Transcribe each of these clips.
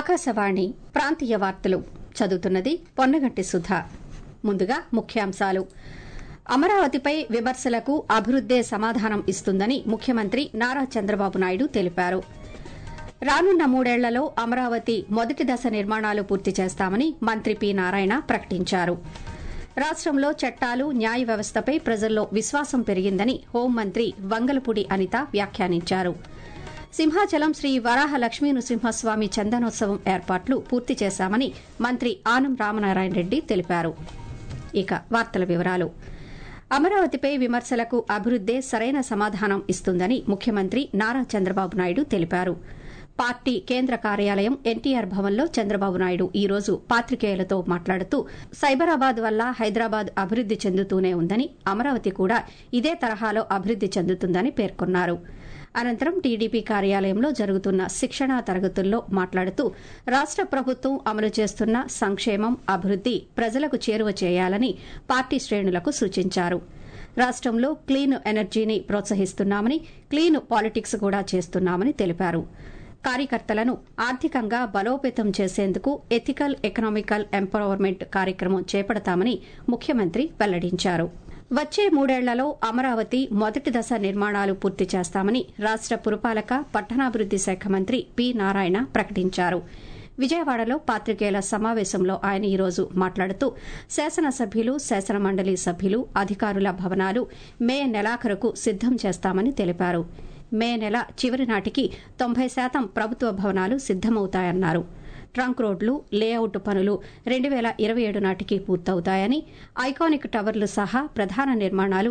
ఆకాశవాణి ప్రాంతీయ వార్తలు చదువుతున్నది పొన్నగంటి సుధ. ముందుగా ముఖ్యాంశాలు. అమరావతిపై విమర్శలకు అభివృద్దే సమాధానం ఇస్తుందని ముఖ్యమంత్రి నారా చంద్రబాబు నాయుడు తెలిపారు. రానున్న 3 ఏళ్లలో అమరావతి మొదటి దశ నిర్మాణాలు పూర్తి చేస్తామని మంత్రి పి నారాయణ ప్రకటించారు. రాష్టంలో చట్టాలు న్యాయ వ్యవస్థపై ప్రజల్లో విశ్వాసం పెరిగిందని హోంమంత్రి వంగలపూడి అనిత వ్యాఖ్యానించారు. సింహాచలం శ్రీ వరాహ లక్ష్మీ నృసింహస్వామి చందనోత్సవం ఏర్పాట్లు పూర్తి చేశామని మంత్రి ఆనం రామనారాయణ రెడ్డి తెలిపారు. ఇక వార్తల వివరాలు. అమరావతిపై విమర్శలకు అభివృద్దే సరైన సమాధానం ఇస్తుందని ముఖ్యమంత్రి నారా చంద్రబాబు నాయుడు తెలిపారు. పార్టీ కేంద్ర కార్యాలయం ఎన్టీఆర్ భవన్లో చంద్రబాబు నాయుడు ఈ రోజు పాత్రికేయులతో మాట్లాడుతూ సైబరాబాద్ వల్ల హైదరాబాద్ అభివృద్ది చెందుతూనే ఉందని, అమరావతి కూడా ఇదే తరహాలో అభివృద్ది చెందుతుందని పేర్కొన్నారు. అనంతరం టీడీపీ కార్యాలయంలో జరుగుతున్న శిక్షణా తరగతుల్లో మాట్లాడుతూ రాష్ట ప్రభుత్వం అమలు చేస్తున్న సంక్షేమం, అభివృద్ది ప్రజలకు చేరువ చేయాలని పార్టీ శ్రేణులకు సూచించారు. రాష్టంలో క్లీన్ ఎనర్జీని ప్రోత్సహిస్తున్నామని, క్లీన్ పాలిటిక్స్ కూడా చేస్తున్నామని తెలిపారు. కార్యకర్తలను ఆర్థికంగా బలోపేతం చేసేందుకు ఎథికల్ ఎకనామికల్ ఎంపవర్మెంట్ కార్యక్రమం చేపడతామని ముఖ్యమంత్రి వెల్లడించారు. వచ్చే 3 ఏళ్లలో అమరావతి మొదటి దశ నిర్మాణాలు పూర్తి చేస్తామని రాష్ట పురపాలక పట్టణాభివృద్ది శాఖ మంత్రి పి నారాయణ ప్రకటించారు. విజయవాడలో పాత్రికేయుల సమావేశంలో ఆయన ఈ రోజు మాట్లాడుతూ శాసనసభ్యులు, శాసనమండలి సభ్యులు, అధికారుల భవనాలు మే నెలాఖరుకు సిద్దం చేస్తామని తెలిపారు. మే నెల చివరి నాటికి 90% ప్రభుత్వ భవనాలు సిద్దమవుతాయన్నారు. ట్రంక్ రోడ్లు, లేఅవుట్ పనులు 2027 నాటికి పూర్తవుతాయని, ఐకానిక్ టవర్లు సహా ప్రధాన నిర్మాణాలు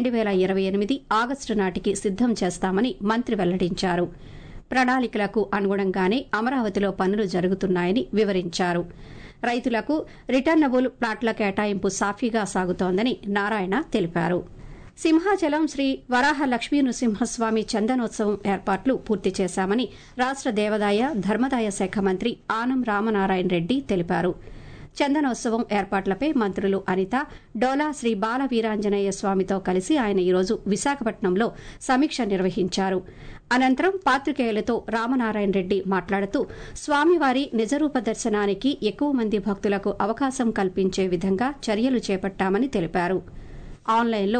2028 ఆగస్టు నాటికి సిద్దం చేస్తామని మంత్రి వెల్లడించారు. ప్రణాళికలకు అనుగుణంగానే అమరావతిలో పనులు జరుగుతున్నాయని వివరించారు. రైతులకు రిటర్నబుల్ ప్లాట్ల కేటాయింపు సాఫీగా సాగుతోందని నారాయణ తెలిపారు. సింహాచలం శ్రీ వరాహ లక్ష్మీ నృసింహస్వామి చందనోత్సవం ఏర్పాట్లు పూర్తి చేశామని రాష్ట దేవాదాయ ధర్మదాయ శాఖ మంత్రి ఆనం రామనారాయణ రెడ్డి తెలిపారు. చందనోత్సవం ఏర్పాట్లపై మంత్రులు అనిత, డోలా శ్రీ బాల వీరాంజనేయ స్వామితో కలిసి ఆయన ఈరోజు విశాఖపట్నంలో సమీక్ష నిర్వహించారు. అనంతరం పాత్రికేయులతో రామనారాయణ రెడ్డి మాట్లాడుతూ స్వామివారి నిజరూప దర్శనానికి ఎక్కువ మంది భక్తులకు అవకాశం కల్పించే విధంగా చర్యలు చేపట్టామని తెలిపారు. ఆన్లైన్లో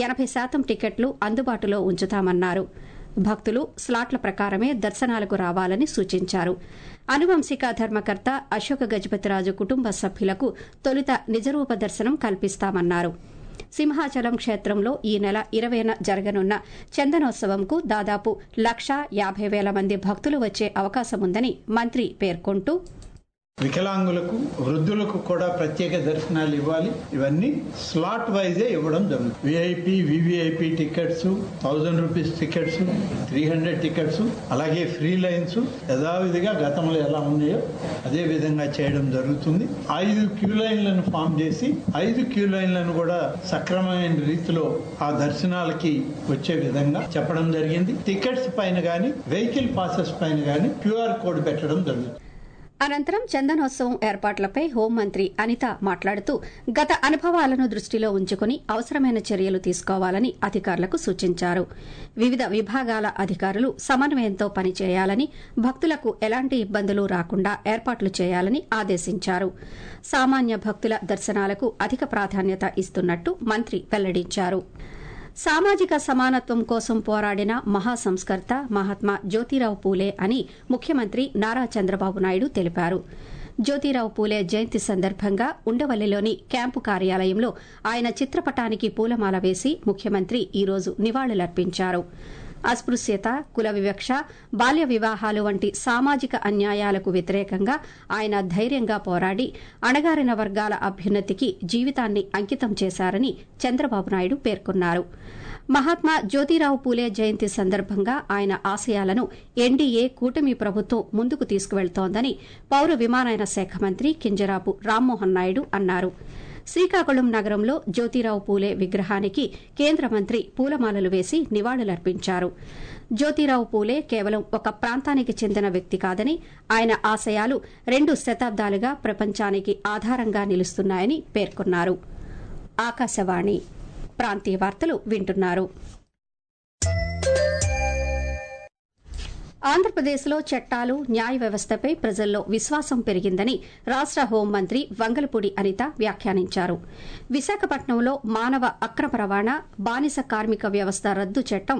80% టికెట్లు అందుబాటులో ఉంచుతామన్నారు. భక్తులు స్లాట్ల ప్రకారమే దర్శనాలకు రావాలని సూచించారు. అనువంశిక ధర్మకర్త అశోక గజపతిరాజు కుటుంబ సభ్యులకు తొలుత నిజరూప దర్శనం కల్పిస్తామన్నారు. సింహాచలం క్షేత్రంలో ఈ నెల 20న జరగనున్న చందనోత్సవంకు దాదాపు 150,000 మంది భక్తులు వచ్చే అవకాశముందని మంత్రి పేర్కొంటూ వికలాంగులకు, వృద్ధులకు కూడా ప్రత్యేక దర్శనాలు ఇవ్వాలి. ఇవన్నీ స్లాట్ వైజే ఇవ్వడం జరుగుతుంది. VIP, VVIP tickets, 1000 rupees tickets, 300 tickets, అలాగే ఫ్రీ లైన్స్ యథావిధిగా గతంలో ఎలా ఉన్నాయో అదే విధంగా చేయడం జరుగుతుంది. 5 క్యూ లైన్లను ఫామ్ చేసి 5 క్యూ లైన్లను కూడా సక్రమమైన రీతిలో ఆ దర్శనాలకి వచ్చే విధంగా చెప్పడం జరిగింది. టికెట్స్ పైన గానీ, వెహికల్ పాసెస్ పైన గానీ QR కోడ్ పెట్టడం జరుగుతుంది. అనంతరం చందనోత్సవం ఏర్పాట్లపై హోంమంత్రి అనిత మాట్లాడుతూ గత అనుభవాలను దృష్టిలో ఉంచుకుని అవసరమైన చర్యలు తీసుకోవాలని అధికారులకు సూచించారు. వివిధ విభాగాల అధికారులు సమన్వయంతో పనిచేయాలని, భక్తులకు ఎలాంటి ఇబ్బందులు రాకుండా ఏర్పాట్లు చేయాలని ఆదేశించారు. సామాన్య భక్తుల దర్శనాలకు అధిక ప్రాధాన్యత ఇస్తున్నట్టు మంత్రి వెల్లడించారు. సామాజిక సమానత్వం కోసం పోరాడిన మహాసంస్కర్త మహాత్మా జ్యోతిరావు పూలే అని ముఖ్యమంత్రి నారా చంద్రబాబు నాయుడు తెలిపారు. జ్యోతిరావు పూలే జయంతి సందర్భంగా ఉండవల్లిలోని క్యాంపు కార్యాలయంలో ఆయన చిత్రపటానికి పూలమాల వేసి ముఖ్యమంత్రి ఈ రోజు నివాళులర్పించారు. అస్పృశ్యత, కుల వివక్ష, బాల్య వివాహాలు వంటి సామాజిక అన్యాయాలకు వ్యతిరేకంగా ఆయన ధైర్యంగా పోరాడి అణగారిన వర్గాల అభ్యున్నతికి జీవితాన్ని అంకితం చేశారని చంద్రబాబు నాయుడు పేర్కొన్నారు. మహాత్మా జ్యోతిరావు పూలే జయంతి సందర్భంగా ఆయన ఆశయాలను ఎన్డీఏ కూటమి ప్రభుత్వం ముందుకు తీసుకువెళ్తోందని పౌర విమానయాన శాఖ మంత్రి కింజరాపు రామ్మోహన్ నాయుడు అన్నారు. శ్రీకాకుళం నగరంలో జ్యోతిరావు పూలే విగ్రహానికి కేంద్ర మంత్రి పూలమాలలు వేసి నివాళులర్పించారు. జ్యోతిరావు పూలే కేవలం ఒక ప్రాంతానికి చెందిన వ్యక్తి కాదని, ఆయన ఆశయాలు 2 శతాబ్దాలుగా ప్రపంచానికి ఆధారంగా నిలుస్తున్నాయని పేర్కొన్నారు. ఆకాశవాణి ప్రాంతీయ వార్తలు వింటున్నారు. ఆంధ్రప్రదేశ్లో చట్టాలు న్యాయ వ్యవస్థపై ప్రజల్లో విశ్వాసం పెరిగిందని రాష్ట హోంమంత్రి వంగలపూడి అనిత వ్యాఖ్యానించారు. విశాఖపట్నంలో మానవ అక్రమ రవాణా బానిస కార్మిక వ్యవస్థ రద్దు చట్టం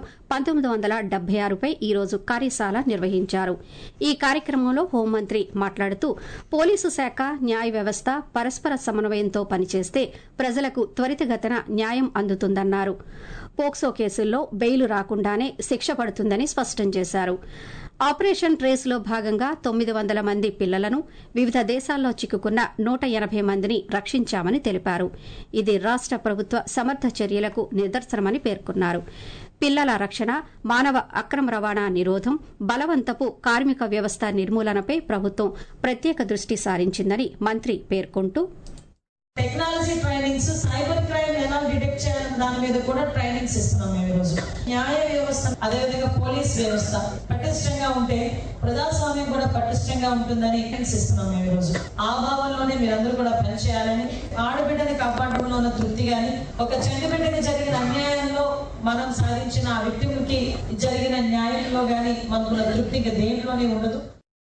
1976పై ఈరోజు కార్యశాల నిర్వహించారు. ఈ కార్యక్రమంలో హోంమంత్రి మాట్లాడుతూ పోలీసు శాఖ న్యాయ వ్యవస్థ పరస్పర సమన్వయంతో పనిచేస్తే ప్రజలకు త్వరితగతిన న్యాయం అందుతుందన్నారు. పోక్సో కేసుల్లో బెయిలు రాకుండానే శిక్ష పడుతుందని స్పష్టం చేశారు. ఆపరేషన్ ట్రేస్లో భాగంగా 900 మంది పిల్లలను వివిధ దేశాల్లో చిక్కుకున్న 180 మందిని రక్షించామని తెలిపారు. ఇది రాష్ట ప్రభుత్వ సమర్థ చర్యలకు నిదర్శనమని పేర్కొన్నారు. పిల్లల రక్షణ, మానవ అక్రమ రవాణా నిరోధం, బలవంతపు కార్మిక వ్యవస్థ నిర్మూలనపై ప్రభుత్వం ప్రత్యేక దృష్టి సారించిందని మంత్రి పేర్కొంటూ టెక్నాలజీ ట్రైనింగ్స్, సైబర్ క్రైమ్ ఎలా డిటెక్ట్ చేయాలని దాని మీద కూడా ట్రైనింగ్స్ ఇస్తున్నాం మేము ఈరోజు. న్యాయ వ్యవస్థ అదేవిధంగా పోలీస్ వ్యవస్థ పటిష్టంగా ఉంటే ప్రజాస్వామ్యం కూడా పటిష్టంగా ఉంటుందని ఇస్తున్నాం మేము ఈరోజు. ఆ భావంలోనే మీరందరూ కూడా పనిచేయాలని, ఆడబిడ్డని కాపాడడంలో ఉన్న తృప్తి గాని, ఒక చెండు బిడ్డకి జరిగిన అన్యాయంలో మనం సాధించిన ఆ వ్యక్తికి జరిగిన న్యాయంలో గాని మనకున్న తృప్తి ఇంకా దేంట్లోనే ఉండదు.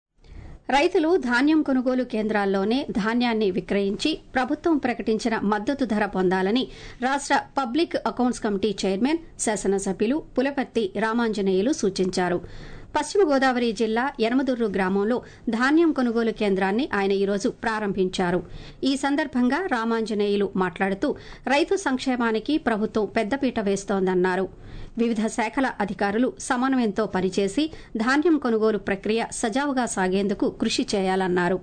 రైతులు ధాన్యం కొనుగోలు కేంద్రాల్లోనే ధాన్యాన్ని విక్రయించి ప్రభుత్వం ప్రకటించిన మద్దతు ధర పొందాలని రాష్ట పబ్లిక్ అకౌంట్స్ కమిటీ చైర్మన్, శాసనసభ్యులు పులపర్తి రామాంజనేయులు సూచించారు. పశ్చిమ గోదావరి జిల్లా యనమదుర్రు గ్రామంలో ధాన్యం కొనుగోలు కేంద్రాన్ని ఆయన ఈరోజు ప్రారంభించారు. ఈ సందర్భంగా రామాంజనేయులు మాట్లాడుతూ రైతు సంక్షేమానికి ప్రభుత్వం పెద్దపీట వేస్తోందన్నారు. వివిధ శాఖల అధికారులు సమన్వయంతో పనిచేసి ధాన్యం కొనుగోలు ప్రక్రియ సజావుగా సాగేందుకు కృషి చేయాలన్నారు.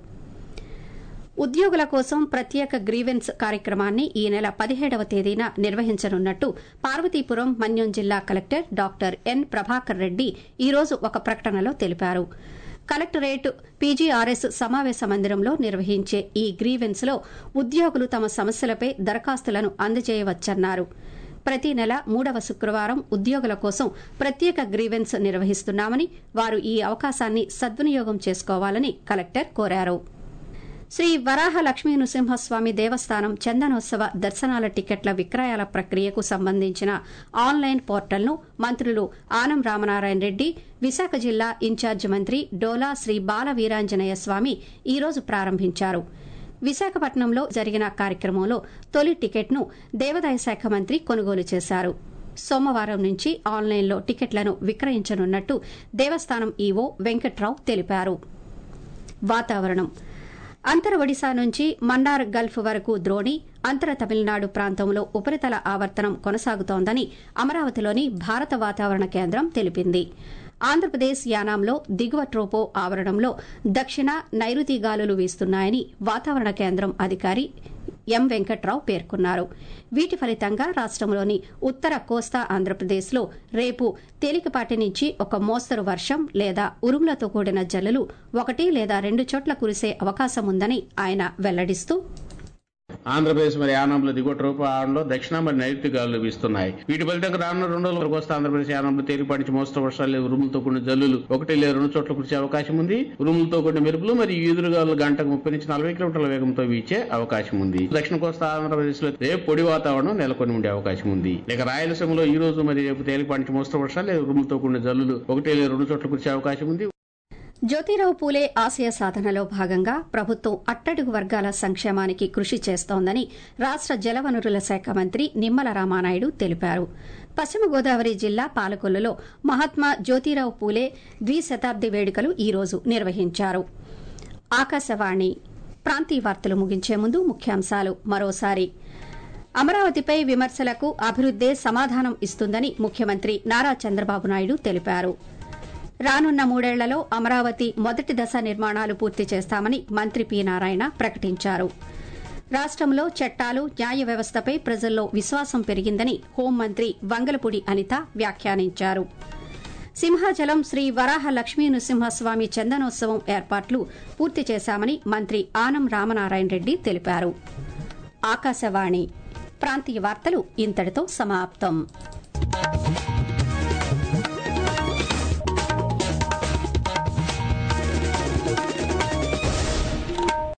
ఉద్యోగుల కోసం ప్రత్యేక గ్రీవెన్స్ కార్యక్రమాన్ని ఈ నెల 17వ తేదీన నిర్వహించనున్నట్టు పార్వతీపురం మన్యం జిల్లా collector doctor N Prabhakar Reddy ఈరోజు ఒక ప్రకటనలో తెలిపారు. కలెక్టరేట్ పీజీఆర్ఎస్ సమావేశ మందిరంలో నిర్వహించే ఈ గ్రీవెన్స్ లో ఉద్యోగులు తమ సమస్యలపై దరఖాస్తులను అందజేయవచ్చన్నారు. ప్రతి నెల 3వ శుక్రవారం ఉద్యోగుల కోసం ప్రత్యేక గ్రీవెన్స్ నిర్వహిస్తున్నామని, వారు ఈ అవకాశాన్ని సద్వినియోగం చేసుకోవాలని కలెక్టర్ కోరారు. శ్రీ వరాహ లక్ష్మీ నృసింహస్వామి దేవస్థానం చందనోత్సవ దర్శనాల టికెట్ల విక్రయాల ప్రక్రియకు సంబంధించిన ఆన్లైన్ పోర్టల్ను మంత్రులు ఆనం రామనారాయణ రెడ్డి, విశాఖ జిల్లా ఇన్ఛార్జి మంత్రి డోలా శ్రీ బాల వీరాంజనేయ స్వామి ఈరోజు ప్రారంభించారు. విశాఖపట్నంలో జరిగిన కార్యక్రమంలో తొలి టికెట్ను దేవాదాయ శాఖ మంత్రి కొనుగోలు చేశారు. సోమవారం నుంచి ఆన్లైన్లో టికెట్లను విక్రయించనున్నట్టు దేవస్థానం ఈవో వెంకట్రావు తెలిపారు. వాతావరణం. అంతర ఒడిశా నుంచి మన్నార్ గల్ఫ్ వరకు ద్రోణి, అంతర తమిళనాడు ప్రాంతంలో ఉపరితల ఆవర్తనం కొనసాగుతోందని అమరావతిలోని భారత వాతావరణ కేంద్రం తెలిపింది. ఆంధ్రప్రదేశ్ యానాంలో దిగువ ట్రోపో ఆవరణంలో దక్షిణ నైరుతి గాలులు వీస్తున్నాయని వాతావరణ కేంద్రం అధికారి ఎం వెంకట్రావు పేర్కొన్నారు. వీటి ఫలితంగా రాష్టంలోని ఉత్తర కోస్తా ఆంధ్రప్రదేశ్లో రేపు తేలికపాటి నుంచి ఒక మోస్తరు వర్షం లేదా ఉరుములతో కూడిన జల్లులు 1 లేదా 2 చోట్ల కురిసే అవకాశం ఉందని ఆయన వెల్లడిస్తూ ఆంధ్రప్రదేశ్ మరి యానంలో దిగువ ట్రోపాలో దక్షిణ మరి నైరుతి గాలులు వీస్తున్నాయి. వీటి ఫలితంగా రానున్న 2 రోజుల వరకు ఆంధ్రప్రదేశ్ యానంలో తేలిపాటి నుంచి మోస్తరు వర్షాలు, ఉరుములతో కూడిన జల్లులు 1 లేదా 2 చోట్ల కురిసే అవకాశం ఉంది. ఉరుములతో కూడిన మెరుపులు మరియు ఈదురుగాలు గంటకు 30 నుంచి 40 కిలోమీటర్ల వేగంతో వీచే అవకాశం ఉంది. దక్షిణ కోస్తా ఆంధ్రప్రదేశ్ లో రేపు పొడి వాతావరణం నెలకొని ఉండే అవకాశం ఉంది. ఇక రాయలసీమలో ఈ రోజు మరి రేపు తేలిపాటి నుంచి మోస్తరు వర్షాలు లేదా ఉరుములతో కూడిన జల్లులు 1 లేదా 2 చోట్ల కురిసే అవకాశం ఉంది. జ్యోతిరావు పూలే ఆశయ సాధనలో భాగంగా ప్రభుత్వం అట్టడుగు వర్గాల సంక్షేమానికి కృషి చేస్తోందని రాష్ట జలవనరుల శాఖ మంత్రి నిమ్మల రామానాయుడు తెలిపారు. పశ్చిమ గోదావరి జిల్లా పాలకొల్లులో మహాత్మా జ్యోతిరావు పూలే ద్విశతాబ్ది వేడుకలు ఈరోజు నిర్వహించారు. ఆకాశవాణి ప్రాంతీయ వార్తలు ముగించే ముందు ముఖ్యాంశాలు మరోసారి. అమరావతిపై విమర్శలకు అభివృద్దే సమాధానం ఇస్తుందని ముఖ్యమంత్రి నారా చంద్రబాబు నాయుడు తెలిపారు. రానున్న 3 ఏళ్లలో అమరావతి మొదటి దశ నిర్మాణాలు పూర్తి చేస్తామని మంత్రి పి నారాయణ ప్రకటించారు. రాష్టంలో చట్టాలు న్యాయ వ్యవస్థపై ప్రజల్లో విశ్వాసం పెరిగిందని హోంమంత్రి వంగలపూడి అనిత వ్యాఖ్యానించారు. సింహాచలం శ్రీ వరాహ లక్ష్మీ నృసింహస్వామి చందనోత్సవం ఏర్పాట్లు పూర్తి చేశామని మంత్రి ఆనం రామనారాయణ రెడ్డి తెలిపారు. ఆకాశవాణి ప్రాంతీయ వార్తలు ఇంతటితో సమాప్తం.